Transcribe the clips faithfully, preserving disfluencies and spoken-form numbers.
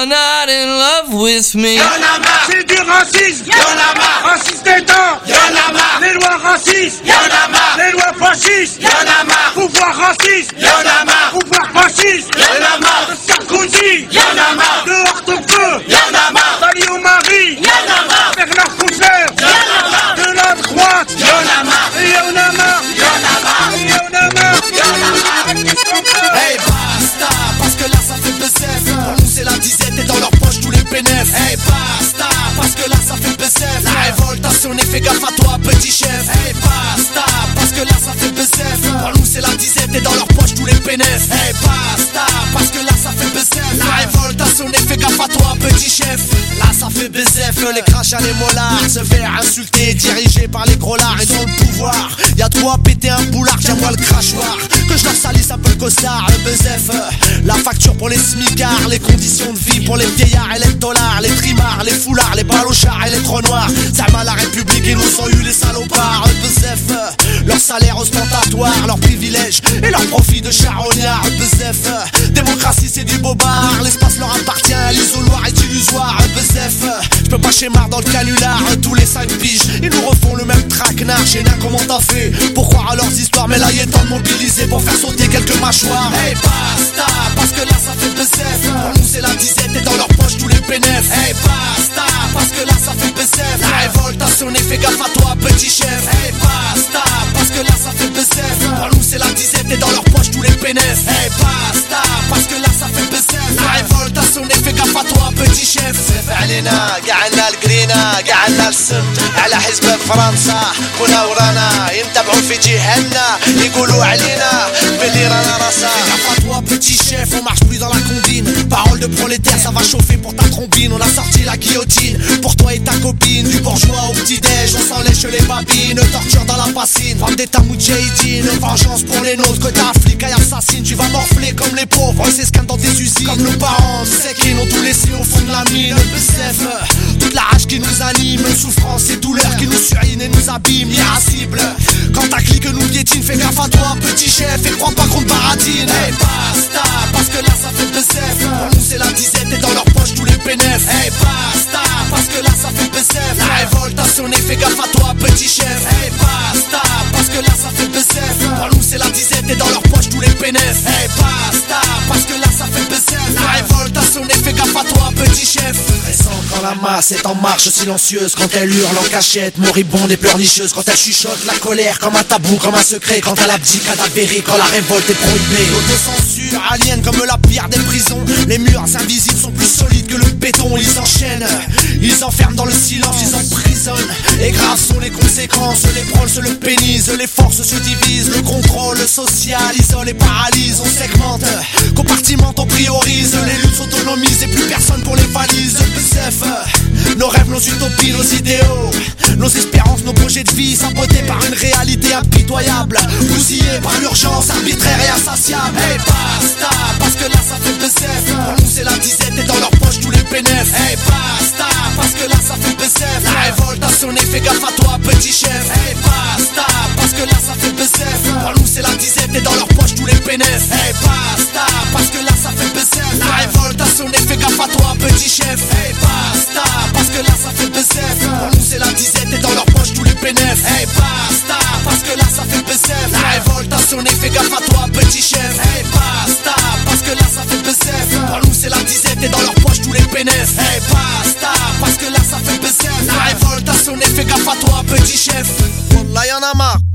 are not in love with me. Y'en a marre, c'est du racisme. Y'en a marre, raciste d'État. Y'en a marre, les lois racistes. Y'en a marre, les lois fascistes. Y'en a marre, pouvoir raciste. Y'en a marre, pouvoir fasciste. Y'en a marre, de Sarkozy. Y'en a marre, de Hortefeux. Y'en a marre, Salio Marie. Y'en a marre, Bernard Kouchner. Y'en a marre, de la droite. Y'en a marre, et y'en a marre. Y'en a marre, et y'en a marre. Y'en a marre. Hey basta, parce que là ça fait bzef. Pour nous c'est la disette et dans leur poche tous les bénéfices. Hey basta, parce que là ça fait bzef. La révolte a sonné, fais gaffe à toi petit chef. Hey basta, parce que là ça fait bzef. Pour nous c'est la disette et dans leur poche tous les bénéfices. Hey basta, parce que là ça fait bzef. La révolte a sonné, fais gaffe à toi petit chef. Là ça fait bzef, les crachats, les mollards se faire insulter, dirigés par les gros lards, ils ont le pouvoir. Y'a trop à péter un boulard, tiens-moi le crachoir. Que je leur salisse un peu le costard, le bzef. La facture pour les smicards, les conditions de vie pour les vieillards et les dollars, les trimards, les foulards, les balochards et les trous noirs. Ça m'a la République, ils nous ont eu les salopards. Le bzef, leur salaire ostentatoire, leurs privilèges et leurs profits de charognards. Le bzef, démocratie c'est du bobard, l'espace leur appartient, l'isoloir est illusoire. Le bzef, je peux pas schémar dans le canular. Tous les cinq piges, ils nous refont le même traquenard. Chez Nain, comment t'as fait pour croire à leurs histoires? Mais là il est temps de mobiliser pour faire sauter quelques mâchoires. Hey basta, parce que là ça fait bzef. Pour nous c'est la disette et dans leur poche tous les bénéfices. Hey basta, parce que là ça fait bzef. La révolte a sonné, fais gaffe à toi petit chef. Hey basta, parce que là ça fait bzef. Pour nous c'est la disette et dans leur poche tous les bénéfices. Hey basta, parce que là ça fait bzef. La révolte a sonné, fais gaffe à toi petit chef. بزاف علينا قعدنا القرينا قعدنا السم على حزب فرنسا كنا ورانا ينتبعوا في جهلنا يقولوا علينا باللي رانا راسا. Fais gaffe à toi petit chef, on marche plus dans la combine. Parole de prolétaire, ça va chauffer pour ta trombine. On a sorti la guillotine pour toi et ta copine. Du bourgeois au petit-déj, on s'en lèche les babines. Torture dans la bassine, femme d'état moudjahidine. Vengeance pour les nôtres que t'as flic et assassine. Tu vas morfler comme les pauvres, c'est scan dans tes usines. Comme nos parents, c'est qu'ils n'ont tout laissé au fond de la mine. Le bzef, toute la rage qui nous anime, souffrance et douleur qui nous surine et nous abîme, irascible. Quand ta clique nous piétine, fais gaffe à toi petit chef et crois pas qu'on te baratine. Hey basta, parce que là ça fait bzef. Pour nous c'est la disette et dans leur poche tous les bénéfices. Hey basta, parce que là ça fait bzef. La révolte a sonné, fais gaffe à toi petit chef. Hey basta, parce que là ça fait bzef. Pour nous c'est la disette et dans leur poche tous les bénéfices. Hey basta, parce que là ça fait bzef. La révolte a sonné, fais gaffe à toi petit chef. Récent quand la masse est en marche silencieuse, quand elle hurle en cachette, moribonde et pleurnicheuse, quand elle chuchote la colère comme un tabou, comme un secret, quand elle abdique cadavérée, quand la révolte est prohibée. L'autocensure aliène comme la pire des prisons. Les murs invisibles sont plus solides que le béton. Ils enchaînent, ils enferment dans le silence, ils emprisonnent. Et graves sont les conséquences, les proles se le pénisent, les forces se divisent, le contrôle social isole et paralyse. On segmente, compartimente, on priorise, les luttes s'autonomisent et plus personne pour les valises. Le bzef, nos rêves, nos utopies, nos idéaux, nos espérances, nos projets de vie sabotés par une réalité impitoyable, bousillés par l'urgence arbitraire et insatiable. Hey basta, parce que là ça fait bzef. Pour nous c'est la disette et dans leur poche tous les bénéfices. Hey basta, parce que là ça fait bzef. La révolte a sonné, fais gaffe à toi petit chef. Hey basta, parce que là ça fait bzef. Pour nous c'est la disette et dans leur poche tous les bénéfices. Hey basta, parce que là ça fait bzef. La révolte a sonné, fais gaffe à toi petit chef. Hey basta, parce que là ça fait bzef. Pour nous c'est la disette et dans leur poche tous les bénéfices. Hey basta, parce que là ça fait bzef. La révolte a sonné, fais gaffe à toi petit chef. Hey basta, parce que là ça fait bzef. Pour nous c'est la disette et dans leur poche tous les bénéfices. Hey basta, parce que là ça fait bzef. La révolte a sonné, fais gaffe à toi petit chef. Wallah y'en a marre.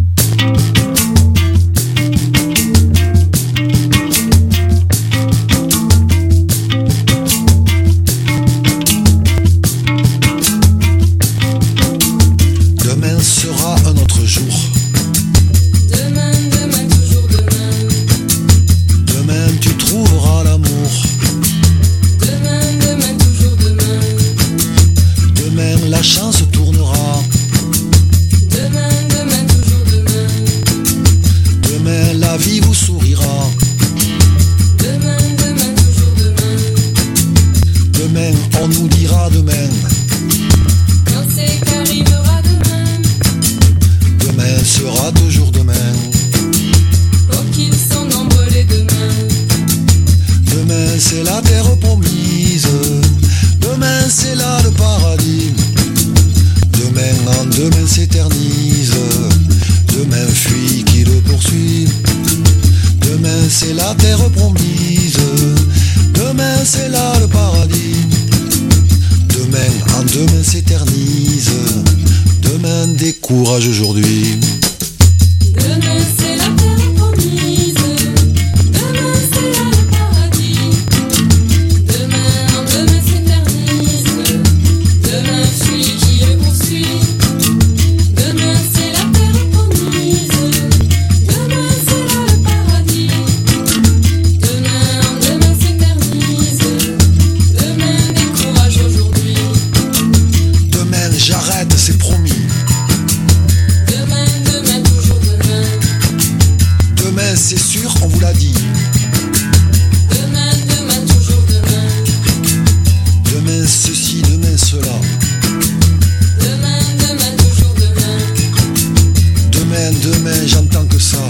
Demain sera un autre jour. Demain, demain, toujours demain. Demain tu trouveras l'amour. Demain, demain, toujours demain. Demain la chance tournera. Demain, demain, toujours c'est la terre promise. Demain c'est là le paradis. Demain en demain s'éternise. Demain décourage aujourd'hui. Demain c'est la terre promise. Demain c'est là le paradis. Demain en demain s'éternise. Demain fuit qui le poursuit. Demain c'est la terre promise. Demain c'est là le paradis. Demain en demain s'éternise. Demain décourage aujourd'hui. Demain j'arrête, c'est promis. Demain, demain, toujours demain. Demain c'est sûr, on vous l'a dit. Demain, demain, toujours demain. Demain ceci, demain cela. Demain, demain, toujours demain. Demain, demain, j'entends que ça.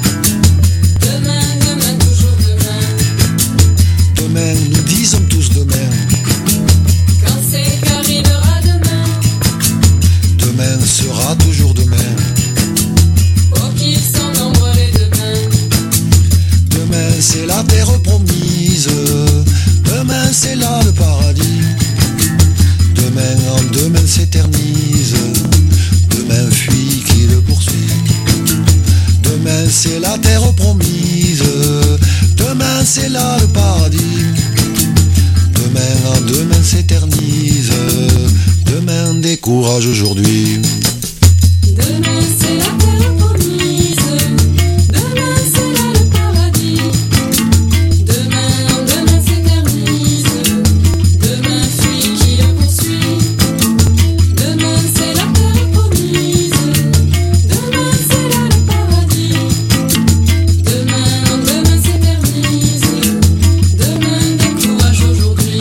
Demain, demain, toujours demain. Demain, nous disons tous demain. Quand c'est qu'arrivera demain, Demain sera toujours demain. pour qu'ils sont nombreux les demain. Demain c'est la terre promise. Demain c'est là le paradis. Demain en demain s'éternise. Demain fuit qui le poursuit. Demain c'est la terre promise. Demain c'est là le paradis. Demain en demain s'éternise. Demain décourage aujourd'hui. Demain, c'est la terre promise. Demain, c'est là le paradis. Demain, en demain s'éternise. Demain, fuit qui le poursuit. Demain, c'est la terre promise. Demain, c'est là le paradis. Demain, en demain s'éternise. Demain, décourage aujourd'hui.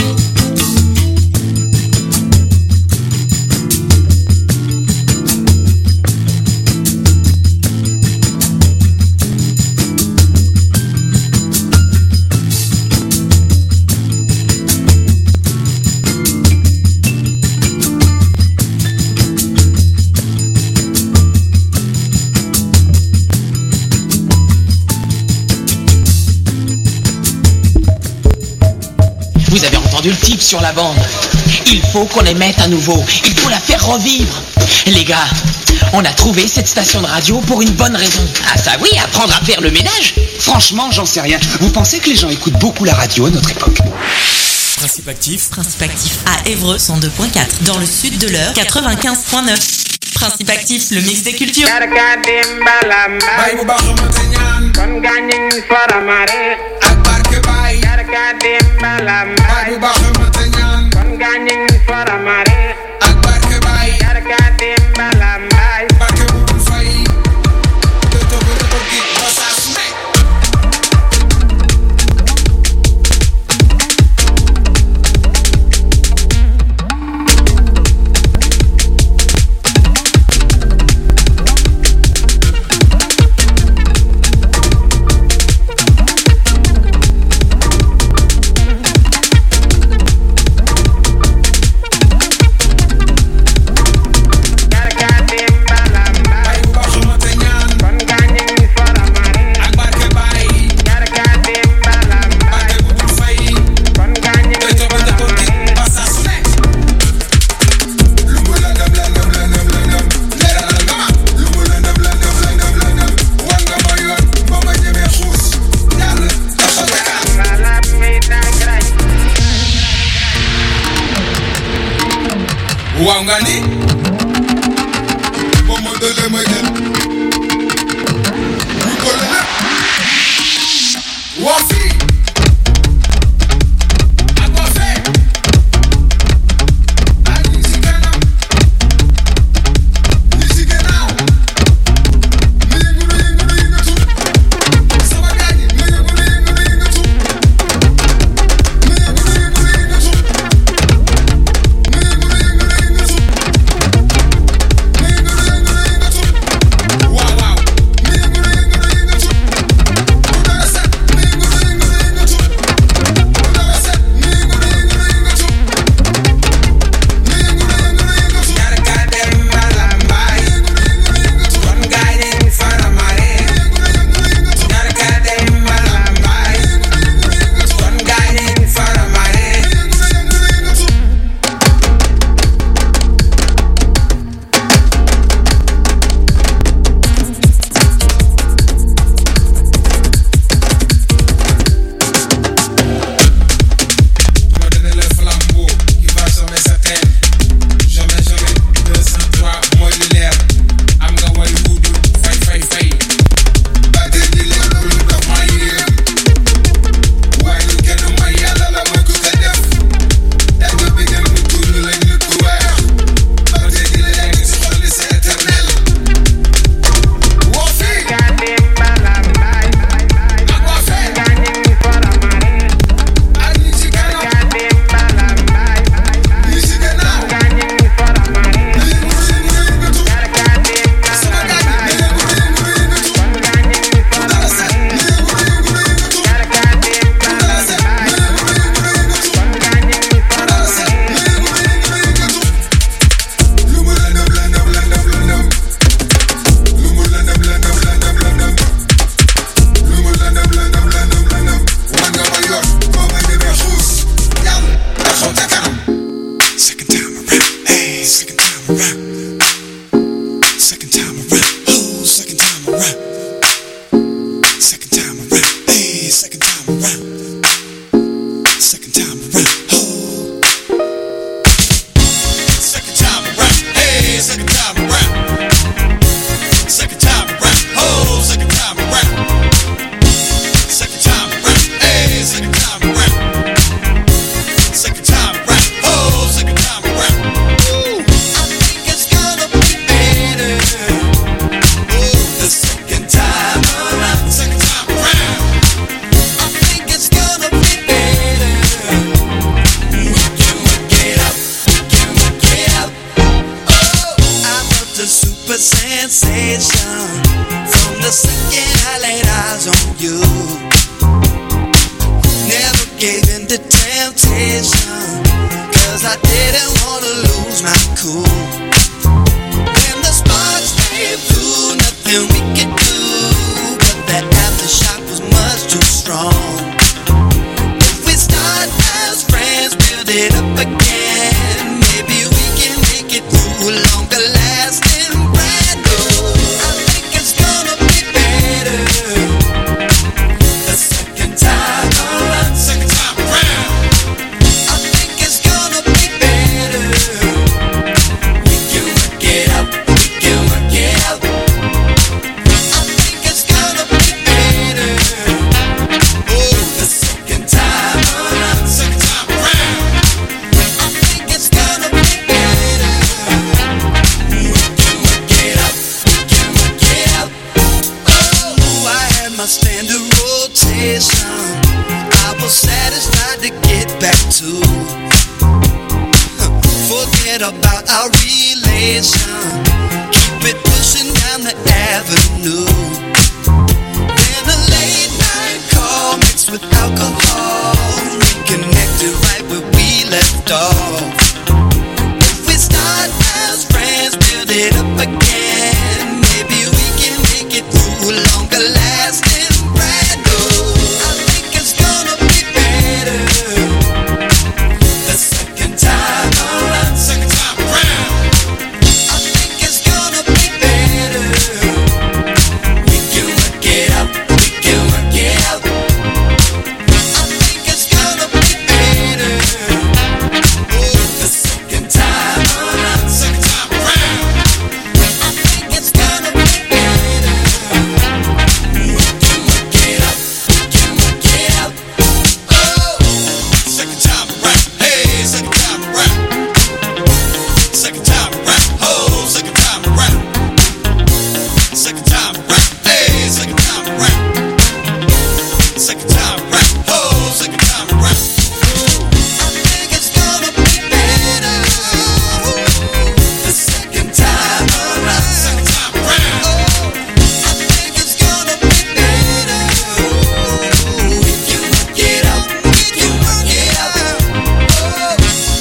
Vous avez entendu le type sur la bande. Il faut qu'on les mette à nouveau. Il faut la faire revivre. Les gars, on a trouvé cette station de radio pour une bonne raison. Ah ça oui, apprendre à faire le ménage. Franchement, j'en sais rien. Vous pensez que les gens écoutent beaucoup la radio à notre époque? Principe actif. Principe actif à Évreux cent deux point quatre. Dans le sud de l'Eure quatre-vingt-quinze point neuf. Principe actif, le mix des cultures. Wangani Momo de Lemoyen Kolele Wafi Akwafe Anisikana Nisikana Ningulu yingulu yingatu Sabagani Ningulu yingulu yingatu Ningulu yingulu yingatu Ningulu yingulu yingatu do. Never gave in to temptation, cause I didn't wanna lose my cool. When the sparks came through, nothing we could do, but that aftershock was much too strong. If we start as friends, build it up again, maybe we can make it through longer lasting brand new. I think it's gonna be better the second time around, second time around. I think it's gonna be better. We can work it out, we can work it out. I think it's gonna be better. Oh, the second time around, second time around. I think it's gonna be better. We can work it out, we can work it out. Oh, I had my standard rotation, I was satisfied to get back to. Forget about our relation, keep it pushing down the avenue. Then a late night call mixed with alcohol, reconnected right where we left off. If we start as friends, build it up again, maybe we can make it through longer lasting brand new. I think it's gonna be better the second time around, second time around. I think it's gonna be better. We can work it out, we can work it out. I think it's gonna be better. Oh, the second time around, second time around. I think it's gonna be better. We can work it out, we can work it out. Oh, second time around, hey, second time around. Second time around, oh, second time around. Second time around, hey, second time around. Second time around, oh, second time around. I think it's gonna be better the second time around, second time around. I think it's gonna be better. We can work it out, we can work it out. Oh.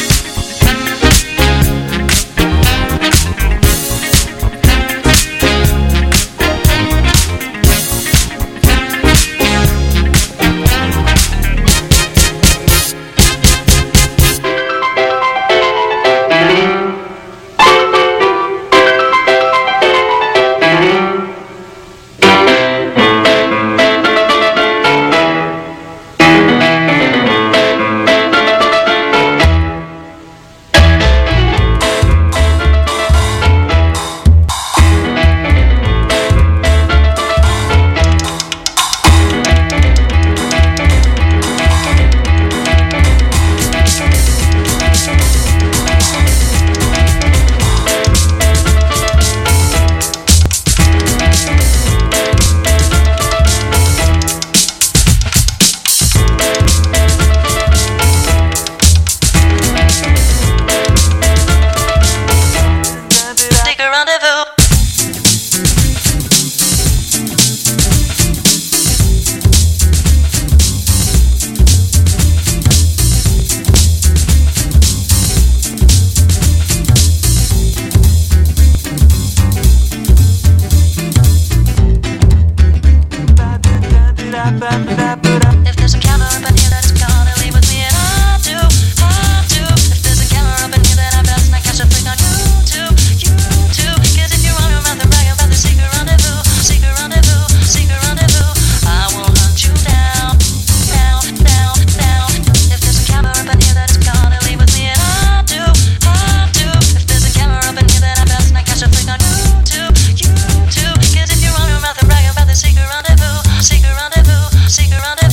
Secret rendezvous. If there's a camera up in here that is gonna leave with me, and I do, I do. If there's a camera up in here, then I best not catch a flick on YouTube, YouTube. Cause if you run your mouth and brag about the secret rendezvous, secret rendezvous, secret rendezvous, I will hunt you down, down, down, down. If there's a camera up in here that is gonna leave with me, and I do, I do. If there's a camera up in here, then I best not catch a flick on YouTube, YouTube. Cause if you run your mouth and brag about the secret rendezvous, secret rendezvous, secret rendezvous,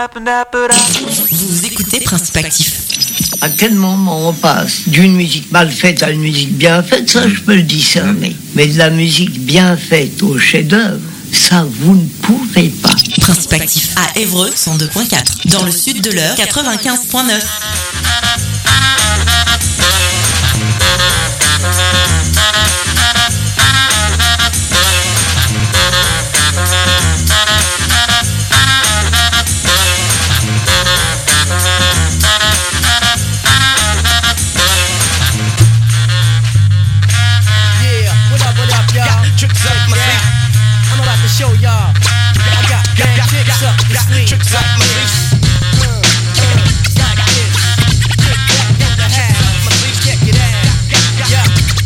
Vous écoutez Principe Actif. À quel moment on passe d'une musique mal faite à une musique bien faite, ça je peux le discerner. Mais de la musique bien faite au chef-d'œuvre, ça vous ne pouvez pas. Principe Actif à Évreux cent deux point quatre. Dans le sud de l'Eure quatre-vingt-quinze point neuf. Show y'all, I got bad tricks up the sleeve. Tricks up my sleeve. Uh, uh, it's like this. Trick that, get the hat. My sleeves, check it out. Yeah.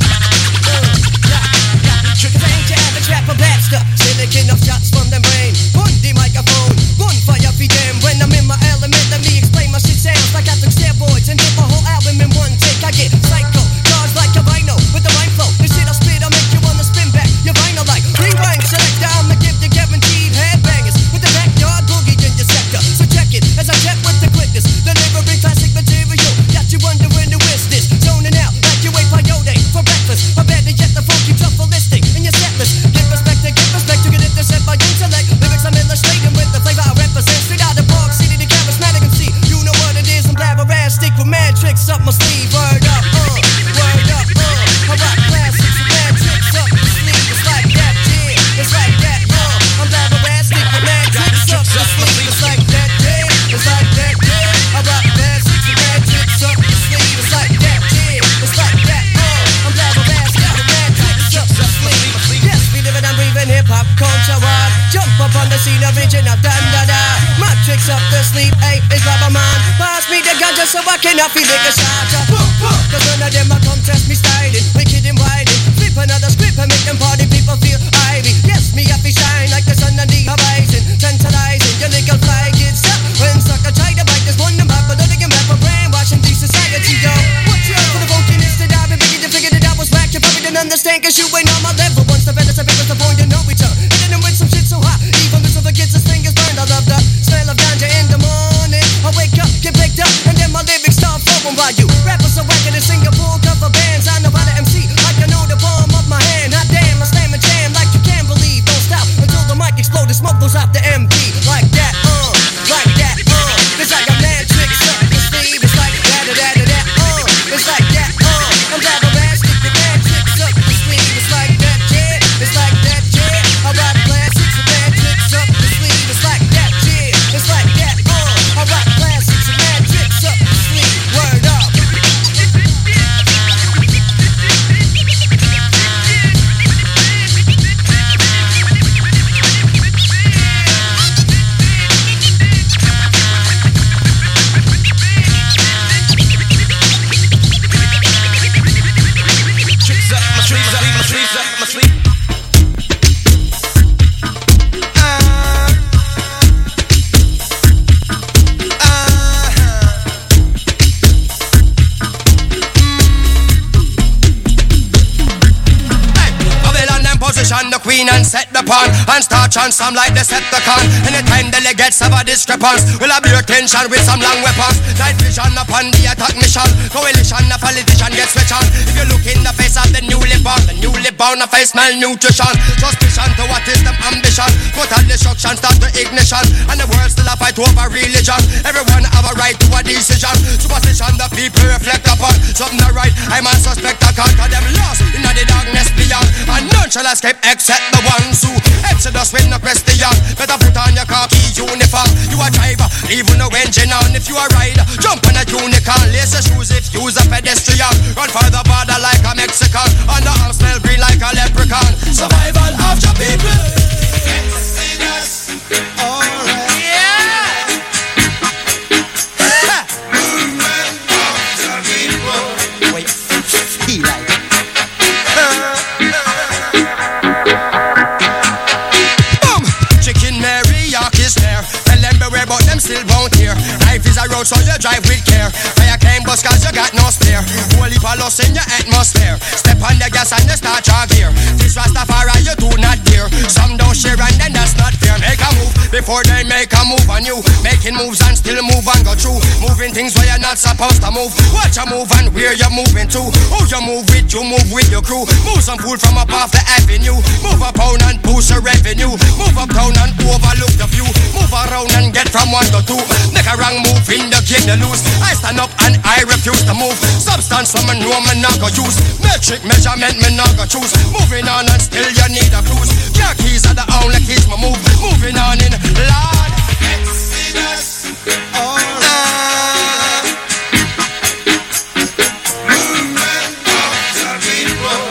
Uh, yeah, yeah. Trick the ain't to average rapper blaster. Still enough shots from them brain. On the microphone, gunfire for them. When I'm in my element, let me explain my shit sounds like I took steroids and did my whole album in one take. I get psycho, cars like a rhino with the rhyme flow. This shit I spit, I make you wanna spin back. Your vinyl like rewind, select down. Guaranteed headbangers with the backyard boogie in your sector. So check it as I check with the quickness. Delivering classic material. Got you wondering who is this? Zoning out like you ate peyote for breakfast. Or better yet, the funky truffleistic in your set list. Give respect to give respect to get intercept by intellect. Lyrics I'm illustrating with the flavor I represent. Straight out the park, city to charismatic M C. You know what it is, I'm blabberastic with mad tricks up my sleeve. Word up, uh, word up, uh. I rock classics with mad tricks up my sleeve. It's like that, yeah, it's like that. I'm blabberastic with mad tricks up the sleeve. It's like that, yeah. It's like that, yeah. I rock classics with mad tricks up the sleeve. It's like that, yeah. It's like that, uh. I'm blabberastic with mad tricks up the sleeve. Yes, we living and breathing hip hop culture wide. Jump up on the scene, original dun da da. My tricks up the sleeve, ayy, is rubber man. Pass me the ganja so I can feel like a shot. Cause none of them a come test me styling, wicked and wilding. Flip another script and make them party people feel ivy. Yes, me happy shine like the sun on the horizon, tantalizing your little fly gets up. When sucker try to bite this one, them back, but don't get mad for brainwashing the society, yo. What's up for the funkiness that I've been beginning to figure that I was whack? You probably didn't understand, cause you ain't on my level. Once the better, the better, the point, you know each other. Hitting them with some shit so hot, even this other gets his fingers burned. I love the smell of ganja in the morning. I wake up, get picked up, and then my lyrics start flowing while you rappers are whacking in Singapore cover bands. I know how to M C, like I know the palm of my hand. Hot damn, I slam and jam like you can't believe. Don't stop until the mic explodes, smoke goes out the M P. Like that, uh, like that, uh. It's like a mad tricks up the sleeve. It's like that, that, that, that, uh. It's like that, uh. I'm blabberastic with mad tricks up the sleeve. It's like that, yeah. It's like that, yeah. I rock classics with mad tricks up the sleeve. It's like that, yeah. It's like that, uh. I rock classics with mad tricks up the sleeve. Word up. The queen and set the pawn and start chant some like Decepticon. Anytime delegates have a discrepancy, we'll have your tension with some long weapons. Night vision upon the attack mission. Coalition of politician gets switch on. If you look in the face of the newly born, the newly born of face malnutrition. Suspicion to what is them ambition. Total destruction start to ignition. And the world still a fight over religion. Everyone have a right to a decision. Superstition the people reflect upon. Something not right, I'm a suspect. I can't tell them lost in the darkness beyond. And none shall escape except the ones who exodus with no question. Better put on your khaki uniform. You a driver, leave no engine on. If you a rider, jump on a unicorn. Lace your shoes if you's a pedestrian. Run for the border like a Mexican. On the arm smell green like a leprechaun. Survival of your people. Exodus. Alright. Yeah. Movement of the people. Wait, he like but them still won't hear. Life is a road so you drive with care. Fire came bus cause you got no spare. Whole heap marvelous in your atmosphere. Step on the gas and you start your gear. This Rastafari you do not dare. Some don't share and then that's not fair. Make a move before they make a move on you. Making moves and still move and go through. Moving things where you're not supposed to move. Watch you move and where you're moving to. Who you move with, you move with your crew. Move some food from up off the avenue. Move up down and boost your revenue. Move up down and overlook the view. Move around and get from one to two. Make a wrong move in the game you lose. I stand up and I refuse to move. Substance from a know me not go use. Metric measurement me not go choose. Moving on and still you need a clues. Your keys are the only keys me move. Moving on in Lord Exodus. Oh, uh, movement of the people.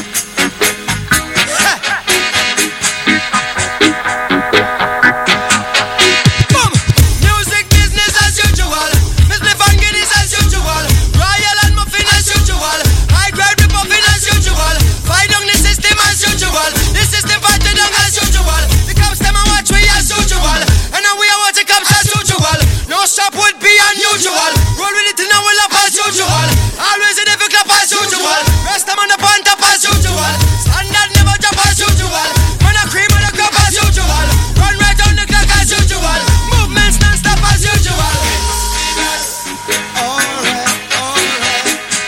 Boom! Music business as usual. Mister Van Guinness as usual. Royal and muffin as usual. High grade rip muffin as usual. Fight on the system as usual. The system fight it down as usual. The cops them and watch we as usual. And now we are what the cops as usual. No shop would be unusual. Roll with it and now we laugh as usual. Always in every clap as usual. Rest them on the point up as usual. Standard never jump as usual. Man a cream and a cup as usual. Run right on the clock as usual. Movements non-stop as usual. Alright, alright.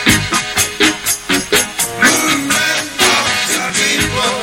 Movement of the people.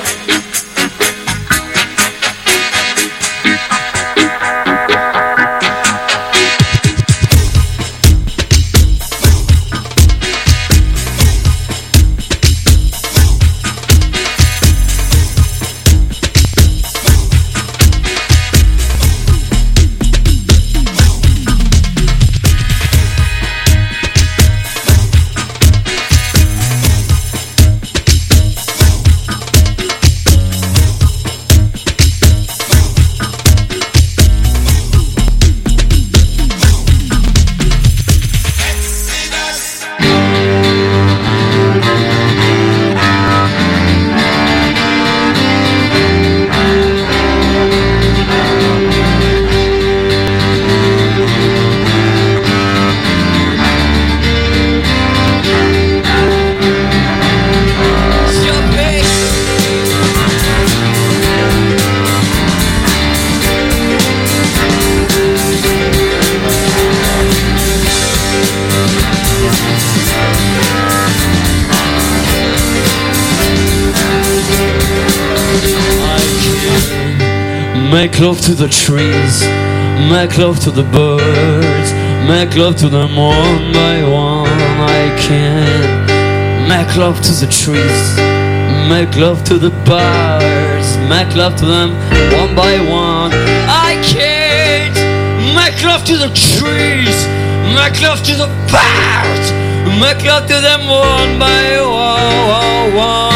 Make love to the trees, make love to the birds, make love to them one by one. I can make love to the trees, make love to the birds, make love to them one by one. I can't make love to the trees, make love to the birds, make love to them one by one. one.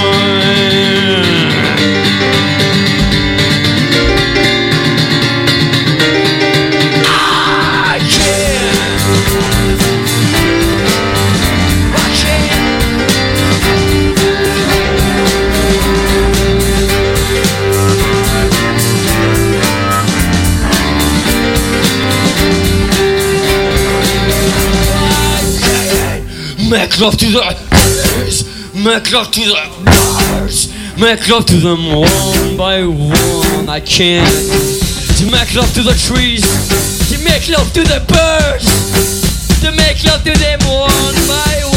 Make love to the birds, make love to the birds, make love to them one by one. I can't to make love to the trees, to make love to the birds, to make love to them one by one.